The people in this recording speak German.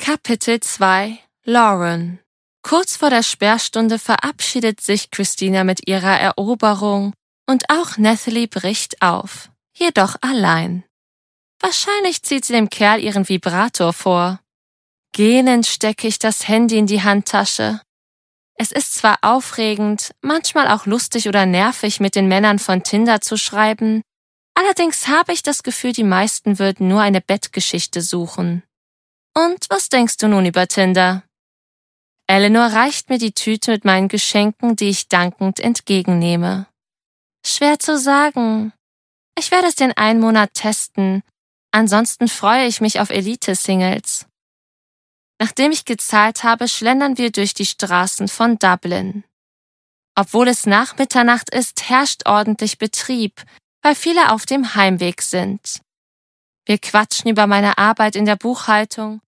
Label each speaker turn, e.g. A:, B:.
A: Kapitel 2 Lauren. Kurz vor der Sperrstunde verabschiedet sich Christina mit ihrer Eroberung und auch Nathalie bricht auf, jedoch allein. Wahrscheinlich zieht sie dem Kerl ihren Vibrator vor. Gähnend stecke ich das Handy in die Handtasche. Es ist zwar aufregend, manchmal auch lustig oder nervig, mit den Männern von Tinder zu schreiben, allerdings habe ich das Gefühl, die meisten würden nur eine Bettgeschichte suchen. Und was denkst du nun über Tinder? Eleanor reicht mir die Tüte mit meinen Geschenken, die ich dankend entgegennehme. Schwer zu sagen. Ich werde es den einen Monat testen, ansonsten freue ich mich auf Elite-Singles. Nachdem ich gezahlt habe, schlendern wir durch die Straßen von Dublin. Obwohl es nach Mitternacht ist, herrscht ordentlich Betrieb, weil viele auf dem Heimweg sind. Wir quatschen über meine Arbeit in der Buchhaltung